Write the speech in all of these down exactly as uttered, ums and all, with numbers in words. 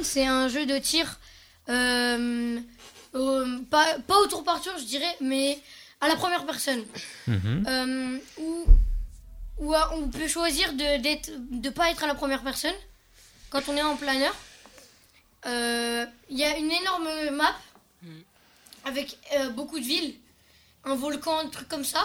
c'est un jeu de tir, euh, euh, pas, pas au tour par tour, je dirais, mais à la première personne. Mm-hmm. Euh, où, où euh, on peut choisir de d'être, de pas être à la première personne quand on est en planeur. Il euh, y a une énorme map avec euh, beaucoup de villes, un volcan, un truc comme ça.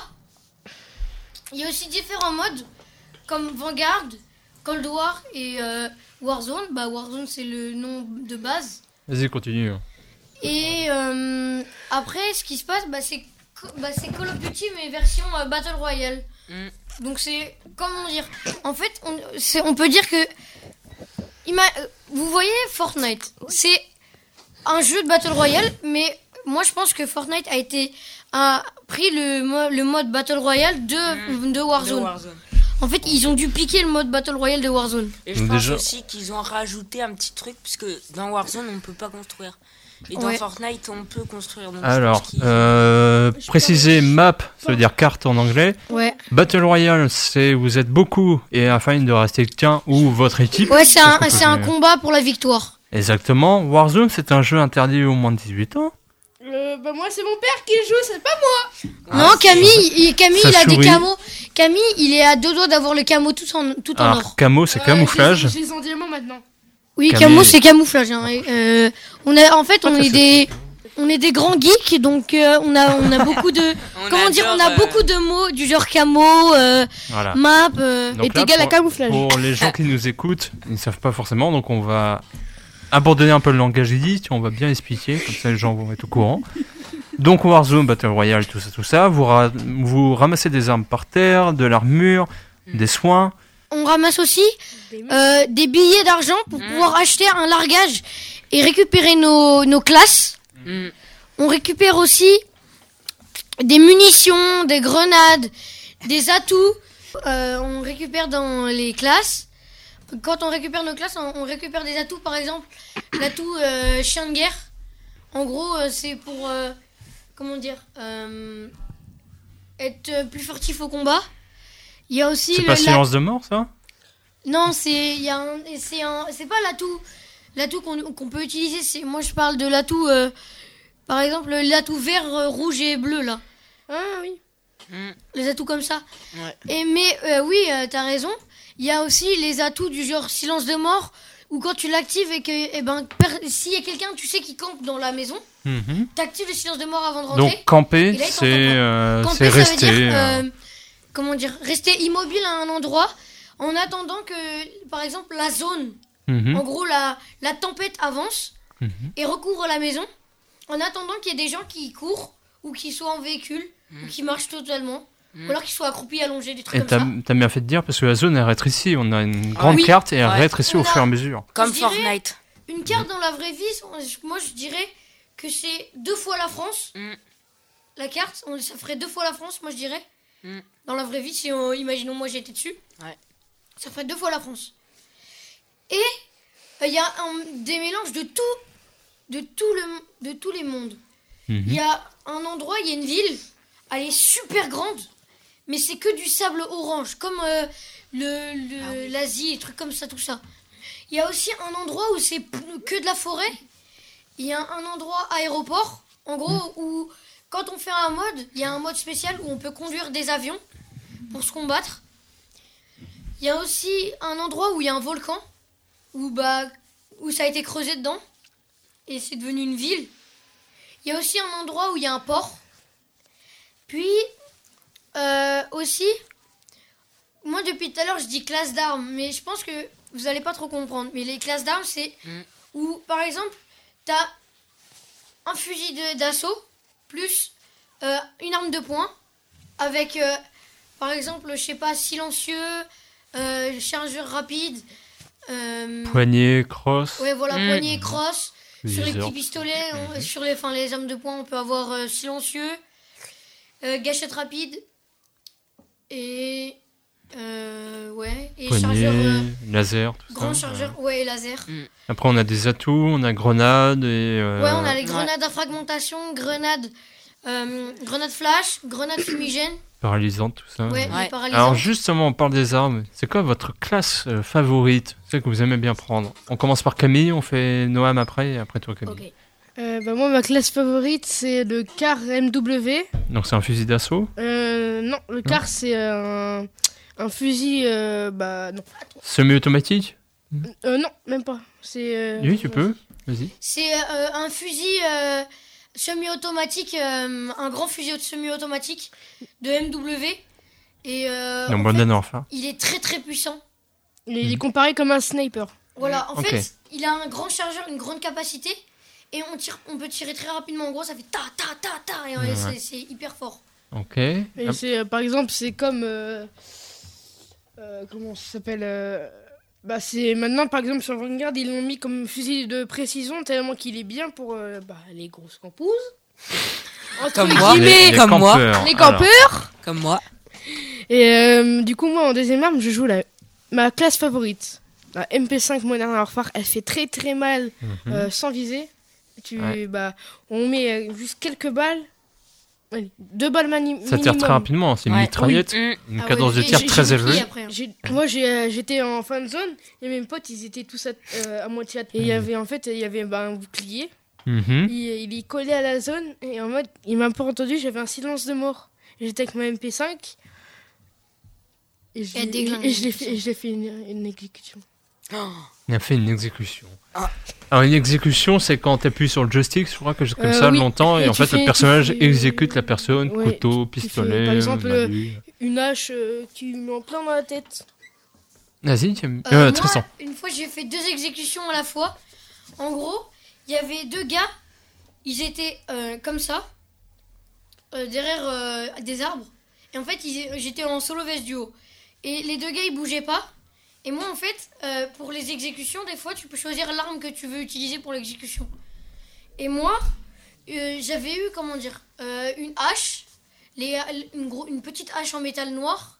Il y a aussi différents modes comme Vanguard, Cold War et euh, Warzone. Bah, Warzone, c'est le nom de base. Vas-y, continue. Et euh, après, ce qui se passe, bah, c'est, bah, c'est Call of Duty, mais version euh, Battle Royale. Mm. Donc, c'est, comment dire, en fait, on, c'est, on peut dire que, ima- vous voyez Fortnite, c'est un jeu de Battle Royale, mais moi, je pense que Fortnite a été, a pris le, mo- le mode Battle Royale de, mm. de Warzone. De Warzone. En fait, ils ont dû piquer le mode Battle Royale de Warzone. Et je Donc pense déjà... aussi qu'ils ont rajouté un petit truc, puisque dans Warzone, on ne peut pas construire. Et dans ouais. Fortnite, on peut construire. Donc Alors, euh, préciser map, ça veut dire carte en anglais. Ouais. Battle Royale, c'est vous êtes beaucoup et afin de rester qu'un ou votre équipe. Ouais, c'est un, c'est un combat pour la victoire. Exactement. Warzone, c'est un jeu interdit aux moins de dix-huit ans. Euh, bah moi c'est mon père qui joue, c'est pas moi. Ah, non, Camille, il, Camille il a sourit. des camos. Camille, il est à deux doigts d'avoir le camo tout en, tout en Alors, or. camo, c'est Euh, camouflage. J'ai en diamant maintenant. Oui, Camille. camo, c'est camouflage. Hein. Euh, on a, en fait, on est des, on est des grands geeks, donc euh, on a, on a beaucoup de, On comment dire, on a adore, beaucoup de mots du genre camo, euh, Voilà. map. Euh, Donc est là, égal à pour- camouflage. Pour les gens qui nous écoutent, ils ne savent pas forcément, donc on va abandonner un peu le langage édite, on va bien expliquer, comme ça les gens vont être au courant. Donc Warzone, Battle Royale, tout ça, tout ça, vous, ra- vous ramassez des armes par terre, de l'armure, mm. des soins. On ramasse aussi euh, des billets d'argent pour mmh. pouvoir acheter un largage et récupérer nos, nos classes. Mmh. On récupère aussi des munitions, des grenades, des atouts. Euh, on récupère dans les classes. Quand on récupère nos classes, on, on récupère des atouts. Par exemple, l'atout euh, chien de guerre. En gros, euh, c'est pour, euh, comment dire, euh, être plus furtif au combat. Il y a aussi c'est le, pas la... silence de mort, ça? Non, c'est il y a un, c'est un, c'est pas l'atout, l'atout qu'on, qu'on peut utiliser. C'est, moi, je parle de l'atout, euh, par exemple, l'atout vert, euh, rouge et bleu là. Ah oui. Mm. Les atouts comme ça. Ouais. Et mais euh, oui, euh, t'as raison. Il y a aussi les atouts du genre silence de mort, où quand tu l'actives et que, eh ben, per- s'il y a quelqu'un, tu sais, qui campe dans la maison, mm-hmm. t'actives le silence de mort avant de rentrer. Donc camper, là, c'est, euh, camper, c'est ça veut rester. dire, euh, euh, comment dire, rester immobile à un endroit en attendant que, par exemple, la zone, mm-hmm. en gros, la, la tempête avance Mm-hmm. et recouvre la maison, en attendant qu'il y ait des gens qui courent ou qui soient en véhicule Mm. ou qui marchent totalement, Mm. ou alors qu'ils soient accroupis, allongés, des trucs Et comme t'as, ça. t'as bien fait de dire parce que la zone elle rétrécit. On a une grande oui. carte et elle Ouais. rétrécit On au a- fur et à mesure. Comme Je dirais- Fortnite. Une carte dans la vraie vie, moi je dirais que c'est deux fois la France. Mm. La carte, on- ça ferait deux fois la France, moi je dirais. Mm. Dans la vraie vie, si on, imaginons moi j'étais dessus, Ouais. ça ferait deux fois la France. Et il y a un- des mélanges de tout, de tout le, de tous les mondes. Il Mm-hmm. y a un endroit, il y a une ville, elle est super grande, mais c'est que du sable orange, comme euh, le, le- Ah oui. l'Asie, et trucs comme ça, tout ça. Il y a aussi un endroit où c'est p- que de la forêt. Il y a un endroit aéroport, en gros, où quand on fait un mode, il y a un mode spécial où on peut conduire des avions pour se combattre. Il y a aussi un endroit où il y a un volcan, où, bah, où ça a été creusé dedans, et c'est devenu une ville. Il y a aussi un endroit où il y a un port. Puis, euh, aussi, moi depuis tout à l'heure je dis classe d'armes, mais je pense que vous allez pas trop comprendre. Mais les classes d'armes, c'est Mm. où, par exemple, t'as un fusil de- d'assaut, plus euh, une arme de poing, avec, euh, par exemple, je sais pas, silencieux, euh, chargeur rapide, euh, Poignée, cross. ouais, voilà, Mm. poignée, crosse. Sur les viseur. petits pistolets, on- sur les, enfin, les armes de poing, on peut avoir euh, silencieux, euh, gâchette rapide, et, euh, ouais, et Poignée, chargeur, euh, laser, tout grand ça. chargeur, ouais, et laser. Après, on a des atouts, on a grenades et. euh, Ouais, on a les ouais. grenades à fragmentation, grenades Euh, grenade flash, grenade fumigène. Paralysante, tout ça. Ouais, Ouais. les paralysants. Alors justement, on parle des armes. C'est quoi votre classe euh, favorite? C'est que vous aimez bien prendre. On commence par Camille, on fait Noam après, et après toi Camille. Ok. Euh, bah, moi, ma classe favorite, c'est le car M W. Donc c'est un fusil d'assaut. Euh, non, le car, c'est euh, un, un fusil. Euh, bah, non. Semi-automatique? Euh, non, même pas. C'est. euh, Oui, tu peux. Vas-y. C'est euh, un fusil euh, semi-automatique, euh, un grand fusil semi-automatique de M W. Et euh, Donc en Modern fait, Warfare. il est très très puissant. Il est- il est comparé comme un sniper. Voilà, en Ok. fait, il a un grand chargeur, une grande capacité. Et on, tire, on peut tirer très rapidement. En gros, ça fait ta ta ta ta. Et euh, Ouais. c'est- c'est hyper fort. Ok. Et Hop. c'est, euh, par exemple, c'est comme. euh, euh, comment ça s'appelle euh, Bah, c'est maintenant, par exemple, sur Vanguard, ils l'ont mis comme fusil de précision tellement qu'il est bien pour euh, bah, les grosses campouses. Entre Comme moi. guillemets, les comme moi. campeurs. les Alors, campeurs. Comme moi. Et euh, du coup, moi, en deuxième arme, je joue la, ma classe favorite. La M P cinq Modern Warfare. Elle fait très très mal mhm. euh, sans viser. Tu, Ouais. bah, on met euh, juste quelques balles. Allez, deux balles mani- Ça tire minimum. très rapidement, c'est une Ouais. mitraillette, Mm. une Ah ouais, cadence de j'ai- tir j'ai- très j'ai compris élevée. après, hein. J'ai- Moi, j'ai, euh, j'étais en fin de zone et mes potes, ils étaient tous à, euh, à moitié. à- Et il y avait en fait, il y avait bah, un bouclier. Mhm. Il, il est collé à la zone et en mode, il m'a pas entendu. J'avais un silence de mort. J'étais avec ma M P cinq et je, Elle l'ai- déglingue. et je l'ai fait, et je l'ai fait une, une exécution. Il a fait une exécution. Ah. Alors une exécution, c'est quand tu appuies sur le joystick, je crois que j'ai comme Euh, ça oui. longtemps, et, Et en tu fait fais- le tu personnage fais- exécute la personne, Ouais, couteau, tu fais, pistolet, par exemple, malu. Une hache euh, qui me met en plein dans la tête. Vas-y, tu... Euh, euh, moi, Tristan. une fois, j'ai fait deux exécutions à la fois. En gros, il y avait deux gars. Ils étaient euh, comme ça, euh, derrière euh, des arbres. Et en fait, ils- j'étais en solo veste du haut. Et les deux gars, ils bougeaient pas. Et moi, en fait, euh, pour les exécutions, des fois, tu peux choisir l'arme que tu veux utiliser pour l'exécution. Et moi, euh, j'avais eu, comment dire, euh, une hache, les, une, gros- une petite hache en métal noir.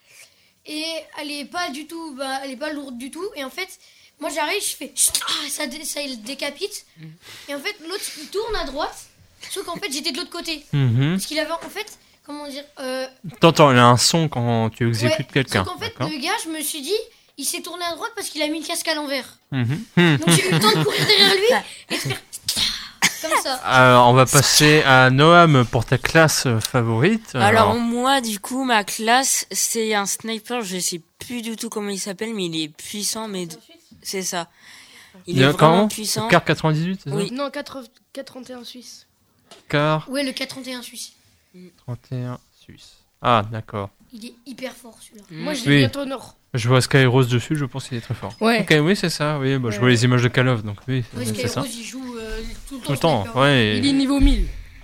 Et elle est pas du tout, bah, elle est pas lourde du tout. Et en fait, moi j'arrive, je fais, ah, ça, dé- ça il décapite. Et en fait, l'autre il tourne à droite. Sauf qu'en fait, j'étais de l'autre côté. Mhm. Parce qu'il avait, en fait, comment dire, euh, T'entends, il y a un son quand tu exécutes ouais, quelqu'un. sauf qu'en fait, d'accord. le gars, je me suis dit, il s'est tourné à droite parce qu'il a mis le casque à l'envers. Mhm. Mhm. Donc j'ai eu le temps de courir derrière lui et de faire comme ça. Alors, on va passer à Noam pour ta classe euh, favorite. Alors moi, du coup, ma classe, c'est un sniper. Je sais plus du tout comment il s'appelle, mais il est puissant. Mais d- c'est ça. Il est y a vraiment comment puissant. Car quatre-vingt-dix-huit, c'est ça Oui. Non, quatre trente et un Suisse. Car Ouais, le K trente et un suisse. trente et un Suisse. Ah, d'accord. Il est hyper fort celui-là. Mm. Moi, je l'ai Oui. bientôt au nord. Je vois Skyrose dessus, je pense qu'il est très fort. Ouais. Ok, oui, c'est ça. Oui, bah, je vois Ouais. les images de Call of, donc oui, Ouais, c'est ça. Skyrose, il joue euh, tout le temps. Tout le temps, sniper. ouais. Il est niveau mille.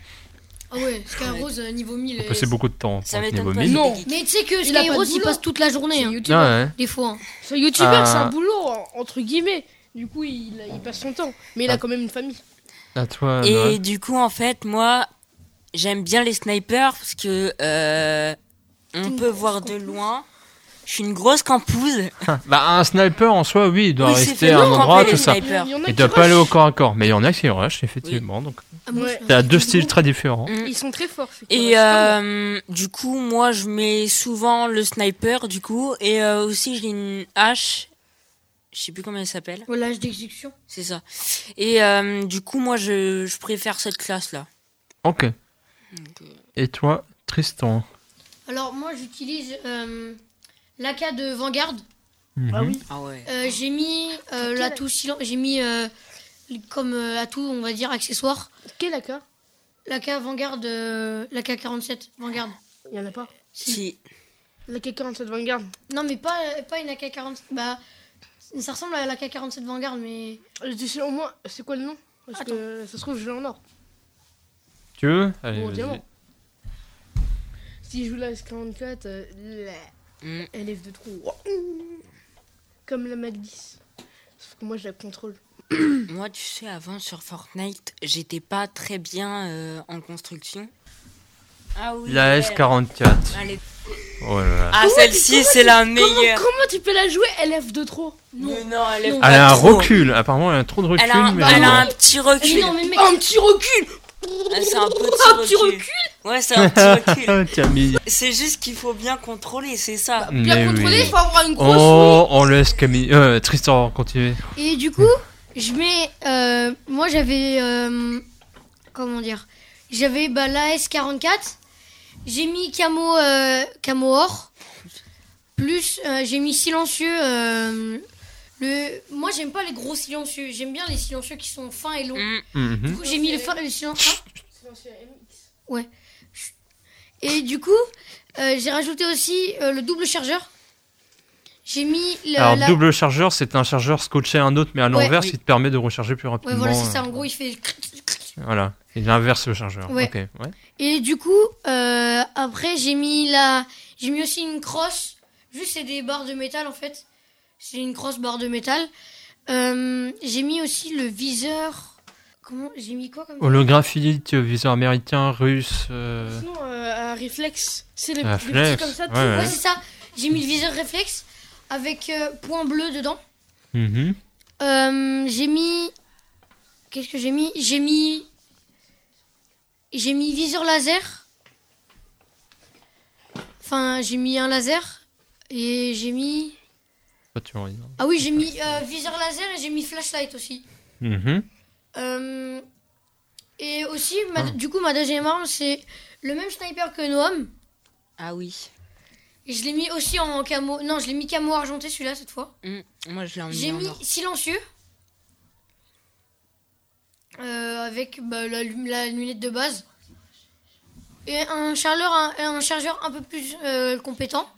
Ah ouais, Skyrose, euh, niveau mille. On euh, passait beaucoup de temps Ça pour être m'étonne niveau pas. mille. Non. c'est des Mais tu sais que Il a pas de Skyrose, il boulot. passe toute la journée, C'est hein, youtubeur. Ah ouais. des fois. hein. C'est youtubeur, Ah. c'est un boulot, en- entre guillemets. Du coup, il, il passe son temps. Mais il Ah. a quand même une famille. À toi, Et Noam. du coup, en fait, moi, j'aime bien les snipers parce que euh, on Une peut grosse voir de campouse. loin. Je suis une grosse campouse. Bah, un sniper en soi, oui, il doit Oui, c'est rester fait à un long, endroit, camper, tout les ça. snipers. Il y en a Il qui doit pas aller au rushent. corps à corps, mais il y en a qui rush, effectivement. Donc, Ah, moi, Ouais. je- t'as deux styles très différents. Mm. Ils sont très forts. ces Et coureurs. euh, du coup, moi, je mets souvent le sniper, du coup, et euh, aussi j'ai une hache. Je sais plus comment elle s'appelle. Ouais, l'âge d'exécution. C'est ça. Et euh, du coup, moi, je, je préfère cette classe-là. Ok. Donc, euh, Et toi, Tristan? Alors moi j'utilise euh, l'A K de Vanguard. Mhm. Ah oui. Ah ouais. Euh, j'ai mis euh, Quel- l'atout silen- j'ai mis euh, comme euh, atout on va dire accessoire Quel A K l'A K Vanguard, euh, l'A K quarante-sept Vanguard. Il y en a pas. Si. La K quarante-sept Vanguard. Non mais pas pas une A K quarante-sept. Bah ça ressemble à l'A K quarante-sept Vanguard mais Euh, tu sais, au moins, c'est quoi le nom Parce que ça se trouve, je l'ai en or. Tu veux? Allez, Bon, vas-y. diamant. Si je joue la S quarante-quatre, euh, la- Mm. elle lève de trop. Comme la Mac dix. Sauf que moi, je la contrôle. Moi, tu sais, avant sur Fortnite, j'étais pas très bien euh, en construction. Ah oui. La elle- S quarante-quatre. elle est- Oh là là. Ah, celle-ci, c'est la Comment, meilleure. comment tu peux la jouer Elle lève de trop. Mais non, elle est Non. pas Elle a un trop. recul. Apparemment, elle a trop de recul. Elle a un, mais elle bon. a un petit Mais recul. non mais mec Un petit recul. Ah, c'est un petit Un petit recul. recul. Ouais, c'est un petit recul. Camille. C'est juste qu'il faut bien contrôler, c'est ça. Mais Bien contrôlé, il oui. faut avoir une grosse Oh, on laisse Camille. Euh, Tristan continuer. Et du coup, je mets. euh, moi, j'avais. euh, comment dire J'avais bah, l'A S quarante-quatre. J'ai mis camo, euh, camo or. Plus, euh, j'ai mis silencieux. euh, le... Moi, j'aime pas les gros silencieux. J'aime bien les silencieux qui sont fins et longs. Mm. Mhm. Du coup, j'ai mis le, fin, le silencieux. soucis. Et du coup, euh, j'ai rajouté aussi euh, le double chargeur. J'ai mis le, Alors, la- double chargeur, c'est un chargeur scotché à un autre, mais à l'envers, Oui. qui te permet de recharger plus Ouais, rapidement. voilà, c'est ça. euh, En gros, il fait. Voilà. Il inverse le chargeur. Ouais. Ok, ouais. Et du coup, euh, après, j'ai mis la, j'ai mis aussi une crosse. Juste, c'est des barres de métal en fait. C'est une crosse barre de métal. Euh, j'ai mis aussi le viseur. Comment j'ai mis quoi comme Holographique, viseur américain, russe. euh, Sinon, euh, un réflexe. C'est les, Un les réflexe, petits comme ça. ouais, tout- ouais. Ouais, c'est ça. J'ai mis le viseur réflexe avec euh, point bleu dedans. mhm. Euh, j'ai mis. Qu'est-ce que j'ai mis J'ai mis. J'ai mis viseur laser. Enfin, j'ai mis un laser. Et j'ai mis. Pas tu vois, Ah oui, j'ai mis euh, viseur laser et j'ai mis flashlight aussi. Mhm. Euh, et aussi, ma- Ah. du coup, ma deuxième arme, c'est le même sniper que Noam. Ah oui. Et je l'ai mis aussi en camo. Non, je l'ai mis camo argenté celui-là cette fois. Mm. Moi, je l'ai emmené J'ai en mis or. silencieux. Euh, avec bah, la, lu- la lunette de base. Et un chargeur un, un chargeur un peu plus euh, compétent.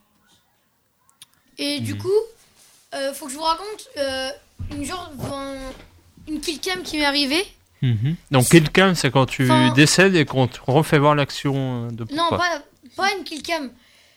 Et du Mhm. coup, euh, faut que je vous raconte euh, une genre un- une killcam qui m'est arrivée. Mhm. Donc, quelqu'un, c'est quand tu Enfin- décèdes et qu'on te refait voir l'action euh, de Non, pourquoi. pas, pas une killcam.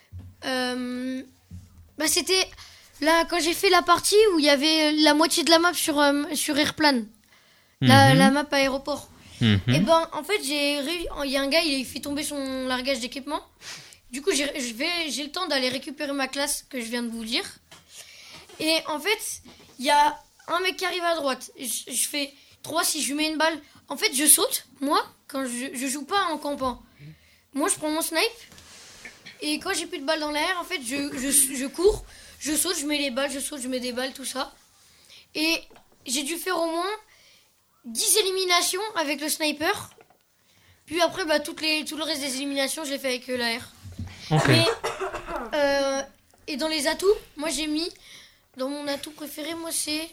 Euh, bah c'était là quand j'ai fait la partie où il y avait la moitié de la map sur euh, sur Airplane, la, Mhm. la map aéroport. Mhm. Et ben en fait j'ai réu- il y a un gars il a fait tomber son largage d'équipement. Du coup j'ai je vais j'ai le temps d'aller récupérer ma classe que je viens de vous dire. Et en fait il y a un mec qui arrive à droite. Je, je fais trois si je lui mets une balle. En fait je saute moi quand je, je joue pas en campant. Moi je prends mon snipe. Et quand j'ai plus de balles dans l'air, en fait, je, je, je cours, je saute, je mets les balles, je saute, je mets des balles, tout ça. Et j'ai dû faire au moins dix éliminations avec le sniper. Puis après, bah, toutes les, tout le reste des éliminations, je l'ai fait avec euh, l'A R. Ok. Mais, euh, et dans les atouts, moi j'ai mis, dans mon atout préféré, moi c'est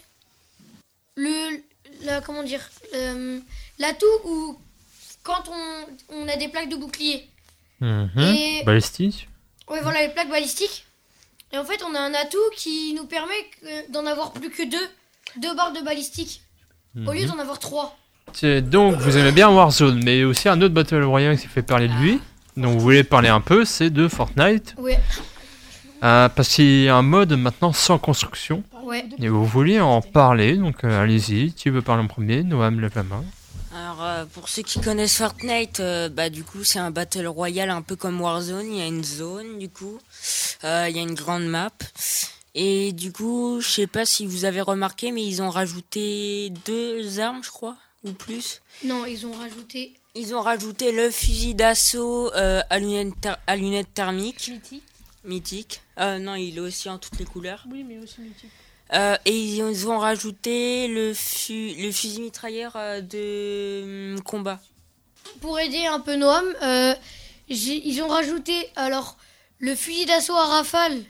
le, la, comment dire, euh, l'atout où quand on, on a des plaques de bouclier. Mhm. Et- Balistique. Ouais, voilà les plaques balistiques. Et en fait, on a un atout qui nous permet que- d'en avoir plus que deux. Deux barres de balistique. Au lieu Mhm. d'en avoir trois. C'est- Donc, vous aimez bien Warzone, mais aussi un autre Battle Royale qui fait parler de lui. Donc, vous voulez parler un peu, c'est de Fortnite. Ouais, Euh, parce qu'il y a un mode maintenant sans construction. ouais. Et vous vouliez en parler, donc euh, allez-y. Qui veut parler en premier? Noam, lève la main. Alors, euh, pour ceux qui connaissent Fortnite, euh, bah, du coup, c'est un Battle Royale un peu comme Warzone. Il y a une zone, du coup. Euh, Il y a une grande map. Et du coup, je sais pas si vous avez remarqué, mais ils ont rajouté deux armes, je crois, ou plus. Non, ils ont rajouté. Ils ont rajouté le fusil d'assaut euh, à, lunettes ther- à lunettes thermiques, Mythique. mythique. Euh, non, il est aussi en toutes les couleurs. Oui, mais aussi mythique. Euh, et ils ont rajouté le, fu- le fusil mitrailleur euh, de hum, combat. Pour aider un peu Noam, euh, j'ai- ils ont rajouté alors le fusil d'assaut à rafale,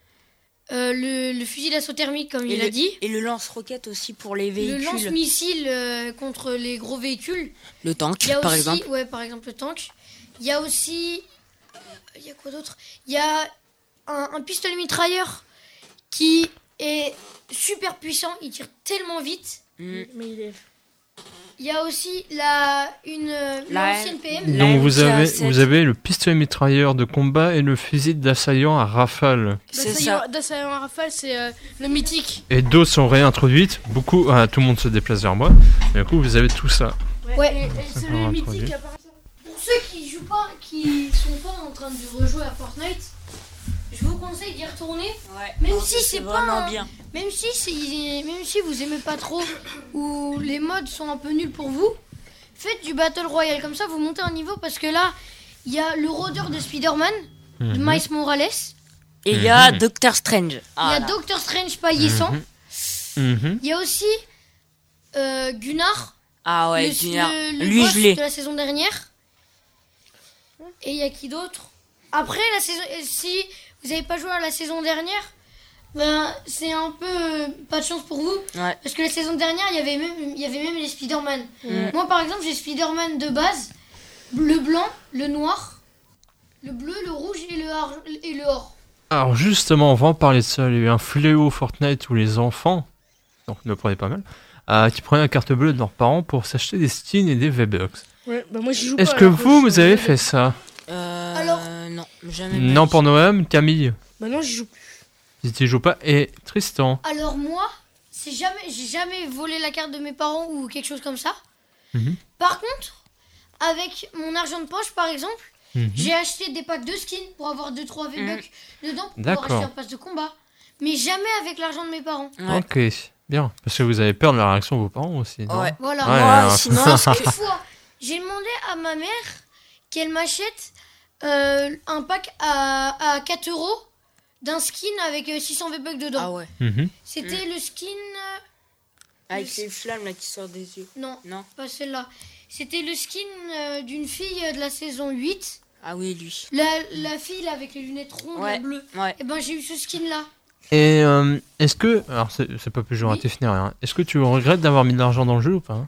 euh, le, le fusil d'assaut thermique comme Et il a le, dit, et le lance-roquette aussi pour les le véhicules. lance-missile euh, contre les gros véhicules. Le tank, Il y a par aussi, exemple. ouais, par exemple le tank. Il y a aussi, il y a quoi d'autre? Il y a un, un pistolet mitrailleur qui est super puissant. Il tire tellement vite. Mm. Mais il est. Il y a aussi la une euh, La- l'ancienne P M. La Donc, vous M K avez, sept. vous avez le pistolet mitrailleur de combat et le fusil d'assaillant à rafale. C'est ça. D'assaillant à rafale, c'est euh, le mythique. Et d'autres sont réintroduites. Beaucoup, ah, tout le monde se déplace vers moi. Et du coup, vous avez tout ça. Ouais. Et, et c'est Ça le va mythique introduit. qui apparaît. Pour ceux qui jouent pas, qui sont pas en train de rejouer à Fortnite, je vous conseille d'y retourner. Ouais. Même Non, si c'est pas vraiment un- bien. Même si, c'est- même si vous aimez pas trop ou les modes sont un peu nuls pour vous, faites du Battle Royale, comme ça vous montez un niveau, parce que là, il y a le rôdeur de Spider-Man, de Mhm. Miles Morales, Et il y a Mhm. Doctor Strange. il y Ah, a là. Doctor Strange paillissant, Mhm. Mhm. il y a aussi euh, Gunnar, Ah ouais, le, Gunnar. le- le Lui, boss je l'ai. de la saison dernière. Et il y a qui d'autre? Après, la saison, si vous n'avez pas joué à la saison dernière, ben, c'est un peu euh, pas de chance pour vous. Ouais. Parce que la saison dernière, il y avait même, il y avait même les Spider-Man. Mm. Moi, par exemple, j'ai Spider-Man de base, le blanc, le noir, le bleu, le rouge et le, ar- et le or. Alors justement, on va en parler de ça. Il y a eu un fléau Fortnite où les enfants, donc ne prenez pas mal, euh, qui prenaient la carte bleue de leurs parents pour s'acheter des skins et des V-Bucks. Ouais, bah moi j'y joue pas. Est-ce que alors vous, je vous suis avez en- fait ça? Euh, Alors- Non, jamais. Non pour Noam, Camille, Bah non, j'y joue plus. si tu joues pas, et Tristan. Alors moi, c'est jamais, j'ai jamais volé la carte de mes parents ou quelque chose comme ça. Mhm. Par contre, avec mon argent de poche, par exemple, Mhm. j'ai acheté des packs de skins pour avoir deux trois V-Bucks dedans pour pouvoir D'accord. acheter un pass de combat. Mais jamais avec l'argent de mes parents. Ouais. Ok, bien. Parce que vous avez peur de la réaction de vos parents aussi, non? Ouais. Voilà. Ouais, Moi, alors- sinon, Une fois, j'ai demandé à ma mère qu'elle m'achète euh, un pack à, à quatre euros d'un skin avec euh, six cents V-Bucks dedans. ah ouais. Mhm. C'était le skin... euh, Avec les flammes là qui sortent des yeux. Non, Non. pas celle-là. C'était le skin euh, d'une fille euh, de la saison huit. Ah oui, lui. La, la fille là, avec les lunettes rondes Ouais. et bleues. Ouais. Et ben j'ai eu ce skin là. Et euh, est-ce que... Alors c'est c'est pas plus joueur à Oui. définir, hein. Est-ce que tu regrettes d'avoir mis de l'argent dans le jeu ou pas, hein?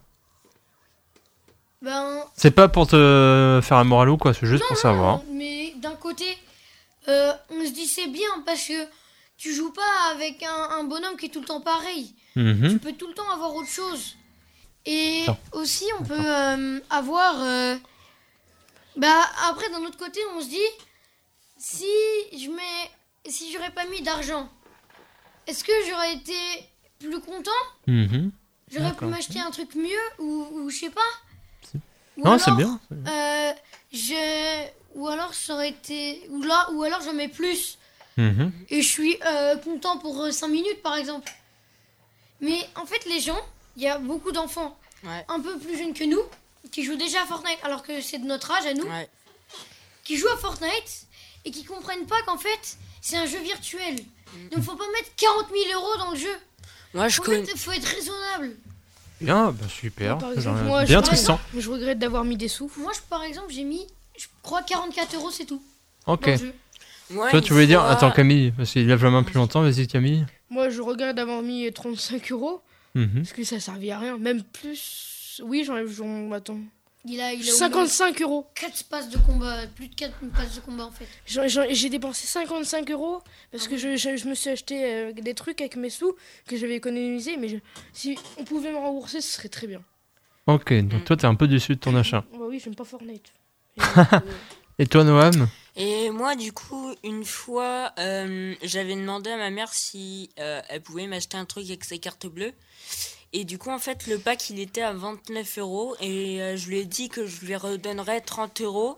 Ben... C'est pas pour te faire un moral ou quoi, c'est juste pour savoir. non, mais d'un côté, euh, on se dit c'est bien parce que tu joues pas avec un, un bonhomme qui est tout le temps pareil. Mhm. Tu peux tout le temps avoir autre chose. Et D'accord. aussi, on peut euh, avoir... euh, Bah, après, d'un autre côté, on se dit, si je mets... Si j'aurais pas mis d'argent, est-ce que j'aurais été plus content? Mhm. J'aurais pu D'accord. m'acheter un truc mieux ou, ou je sais pas. Si. Ou Non, c'est alors, bien. euh, je... Ou alors, ça aurait été... Ou, là, ou alors, j'en mets plus. Mhm. Et je suis euh, content pour cinq minutes, par exemple. Mais en fait, les gens, il y a beaucoup d'enfants Ouais. un peu plus jeunes que nous qui jouent déjà à Fortnite, alors que c'est de notre âge à nous, Ouais. qui jouent à Fortnite et qui comprennent pas qu'en fait, c'est un jeu virtuel. Donc, faut pas mettre quarante mille euros dans le jeu. Moi, je Faut, connais. mettre- faut être raisonnable. Bien, bah super. Par J'en- exemple, moi, bien je- Tristan. Je regrette d'avoir mis des sous. Moi, je, par exemple, j'ai mis, je crois, quarante-quatre euros, c'est tout. Ok. Dans le jeu. Moi, Toi, une tu voulais dire... fois- Attends, Camille, parce qu'il lève la main plus longtemps. Vas-y, Camille. Moi, je regrette d'avoir mis trente-cinq euros. Mhm. Parce que ça servait à rien. Même plus. Oui, j'en j'en- Attends. Il a, il a au moins cinquante-cinq euros. quatre passes de combat, plus de quatre passes de combat en fait. J'en- j'en- J'ai dépensé cinquante-cinq euros parce que je, je- je me suis acheté euh, des trucs avec mes sous que j'avais économisés. Mais je- si on pouvait me rembourser, ce serait très bien. Ok, donc toi, t'es un peu déçu de ton achat. Bah oui, j'aime pas Fortnite. Et, euh, Et toi, Noam? Et moi, du coup, une fois, euh, j'avais demandé à ma mère si euh, elle pouvait m'acheter un truc avec ses cartes bleues. Et du coup, en fait, le pack, il était à vingt-neuf euros. Et euh, je lui ai dit que je lui redonnerais trente euros.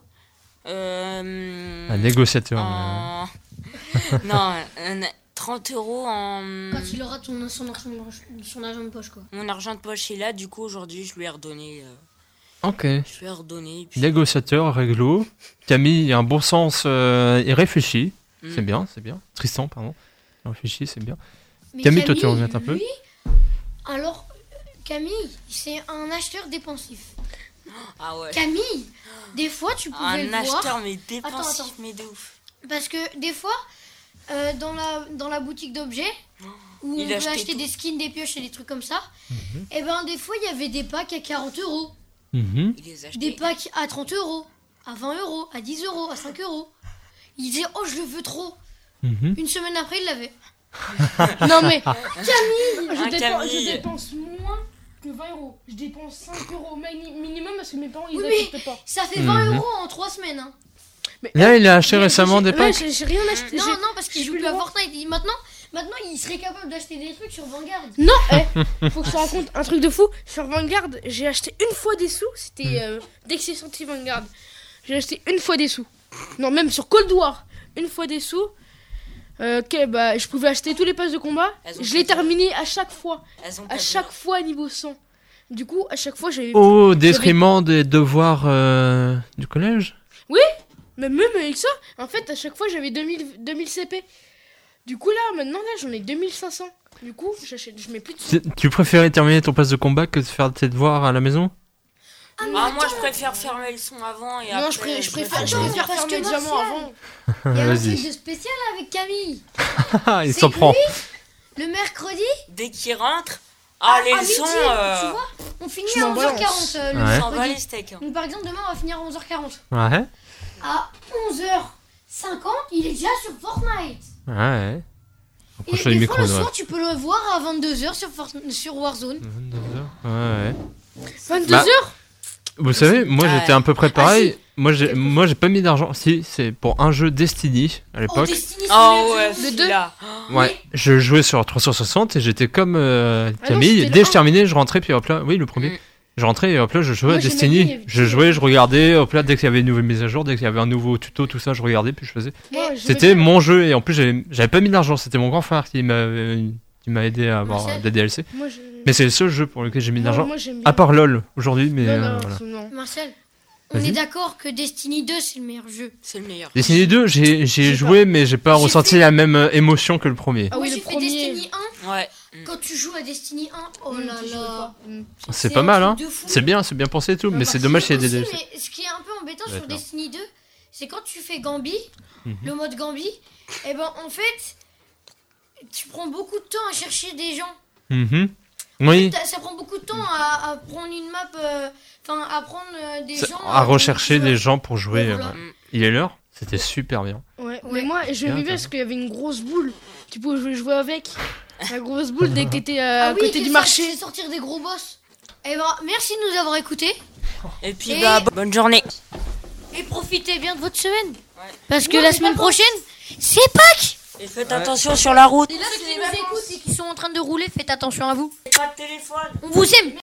Euh, Un négociateur. en... non, un- trente euros en... Quand il aura ton, son, argent, son argent de poche quoi. Mon argent de poche est là. Du coup, aujourd'hui, je lui ai redonné. euh, Ok. Je lui ai redonné. et puis- Négociateur, réglo. Camille a un bon sens euh, et réfléchi. Mm. C'est bien, c'est bien. Tristan, pardon. Réfléchi, c'est bien. Mais Camille, toi, tu regrettes un peu lui, alors, Camille, c'est un acheteur dépensif. Ah ouais. Camille, des fois, tu pouvais Un le voir. acheteur, mais dépensif, attends. mais de ouf. Parce que des fois, euh, dans, la, dans la boutique d'objets, où Il on peut achetait acheter tout. des skins, des pioches et des trucs comme ça, et ben des fois, il y avait des packs à quarante euros. Mhm. Il les a achetés. Des packs à trente euros, à vingt euros, à dix euros, à cinq euros. Il disait, oh, je le veux trop. Mhm. Une semaine après, il l'avait. non mais Un je, dépense, Camille. je dépense moins que vingt euros. Je dépense cinq euros mini- minimum parce que mes parents ils Oui, n'achètent pas. Ça fait vingt Mhm. euros en trois semaines. Hein. Mais, Là, il a acheté j'ai- récemment j'ai- des ouais, packs. j'ai j'ai rien acheté. Non, j'ai- non, parce qu'il j'ai joue plus plus à le droit. Fortnite. Il- Maintenant, maintenant, il serait capable d'acheter des trucs sur Vanguard. Non, eh, faut que je te raconte un truc de fou. Sur Vanguard, j'ai acheté une fois des sous. C'était euh, dès que c'est sorti Vanguard. J'ai acheté une fois des sous. Non, même sur Cold War, une fois des sous. Euh, ok, bah, je pouvais acheter tous les passes de combat. Elles ont Je l'ai pas terminé à chaque fois. Elles ont À pas chaque de- fois niveau cent. Du coup, à chaque fois, j'avais. Au détriment des devoirs euh, du collège. Mais même avec ça, en fait, à chaque fois, j'avais deux mille, deux mille C P. Du coup, là, maintenant, là, j'en ai deux mille cinq cents. Du coup, j'achète, je mets plus de sous. Tu- Tu préférais terminer ton pass de combat que de faire tes devoirs à la maison? Ah, mais Ah, moi, je attends, préfère fermer le son avant et Non, après. je, pré- je me préfère, fais je Attends, plaisir. préfère parce faire que mes diamants Martial- avant. il y a un Vas-y. truc de spécial avec Camille. Il C'est s'en prend. Le mercredi, Dès qu'il rentre, ah, les à leçons, midi, euh, tu vois, on finit je à m'en onze heures balance. quarante euh, le Ouais. s'en va les mercredi. steaks. hein. Donc par exemple, demain, on va finir à onze heures quarante. Ouais. À onze heures cinquante, il est déjà sur Fortnite. Ouais. Et Approche le des micro, fois, le ouais. soir, tu peux le voir à vingt-deux heures sur, For- sur Warzone. vingt-deux heures. Ouais, ouais. vingt-deux Bah, heures Vous savez, moi Ah j'étais ouais. un peu près pareil. Ah, Moi j'ai moi j'ai pas mis d'argent. Si, c'est pour un jeu Destiny à Oh, l'époque. Destiny, c'est Oh le ouais, jeu. Le deux. celui-là. Ouais, je jouais sur trois cent soixante et j'étais comme euh, Ah non, Camille. c'était Dès le que je un. terminais, je rentrais puis hop là. Oui, le premier. Mm. Je rentrais et hop là, je jouais Moi, à j'aimais Destiny. bien, il y avait Je tout. jouais, je regardais. Hop là, dès qu'il y avait une nouvelle mise à jour, dès qu'il y avait un nouveau tuto, tout ça, je regardais puis je faisais. Moi, j'aimais C'était bien. mon jeu et en plus j'avais j'avais pas mis d'argent. C'était mon grand frère qui m'a qui m'a aidé à avoir Marcel des D L C. Moi, je- Mais c'est le seul jeu pour lequel j'ai mis de moi, l'argent. moi, j'aime bien. À part LOL aujourd'hui, mais Non, euh, non, voilà. non. Marcel, on Vas-y. est d'accord que Destiny deux, c'est le meilleur jeu. C'est le meilleur. Destiny deux, j'ai j'ai J'ai joué, mais j'ai pas J'ai ressenti fait- la même euh, émotion que le premier. Ah Moi, oui, j'ai le fait premier. Destiny un. Ouais. Quand tu joues à Destiny un, oh Mmh, là tu jouais là. pas. Mmh. C'est c'est pas un mal, hein. truc de fou. C'est bien, c'est bien pensé et tout, Ah mais bah, c'est dommage qu'il y ait des Aussi, D L C. mais ce qui est un peu embêtant sur D'accord. Destiny deux, c'est quand tu fais Gambi, Mhm. le mode Gambi, et ben en fait, tu prends beaucoup de temps à chercher des gens. Mhm. Oui, T'as- Ça prend beaucoup de temps à, à prendre une map, euh, enfin à prendre euh, des ça- gens. à euh, rechercher joueurs. des gens pour jouer. Ouais, euh, voilà. ouais. Il est l'heure. C'était super bien. Ouais, Ouais. mais moi, je Bien, vivais t'as- parce qu'il y avait une grosse boule. Tu pouvais jouer- jouer avec. La grosse boule dès que t'étais euh, Ah à oui, côté qui du fait marché. sortir- sortir des gros boss. Et ben merci de nous avoir écoutés Et puis, Et- bah, bonne journée. et profitez bien de votre semaine. Ouais. Parce que Ouais, la mais semaine pas prochaine, c'est Pâques. Et faites attention sur la route. Et là, ceux qui nous écoutent et qui sont en train de rouler, faites attention à vous. Pas de téléphone. On vous aime.